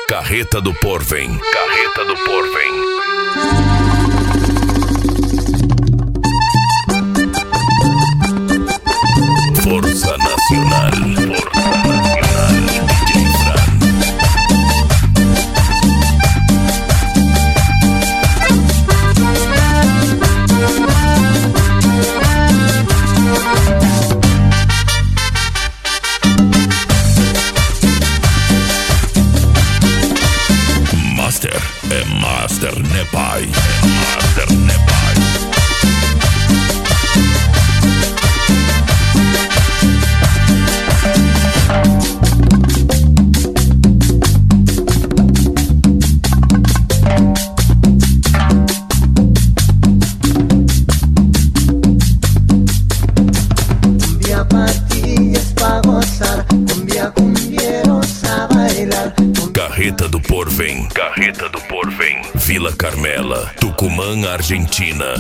Carreta do Porvem. Carreta do Porvem. Força Nacional. Força Nacional. DJ Fran. Master é Master, né pai? É Master, né pai? Cumbia patillas pa gozar, cumbia cumbieros a bailar. Carreta do Porvem. Carreta do Porvem. Vila Carmela, Tucumã, Argentina.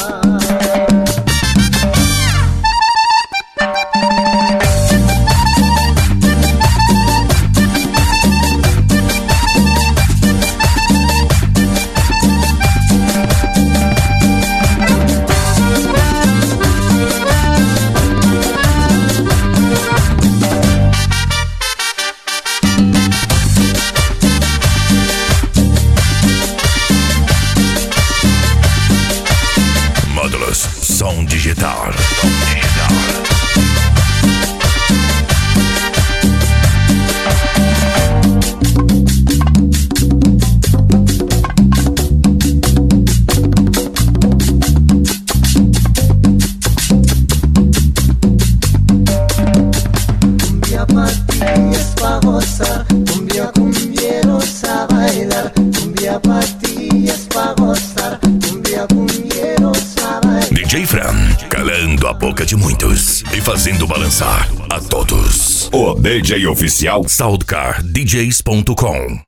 Módulos Som Digital. Som Digital. Cumbia patillas pa gozar, cumbia cumbieros a bailar. Cumbia patillas pa gozar, cumbia cumbieros a bailar. DJ Fran, calando a boca de muitos e fazendo balançar a todos. O DJ oficial SoundcarDJs.com.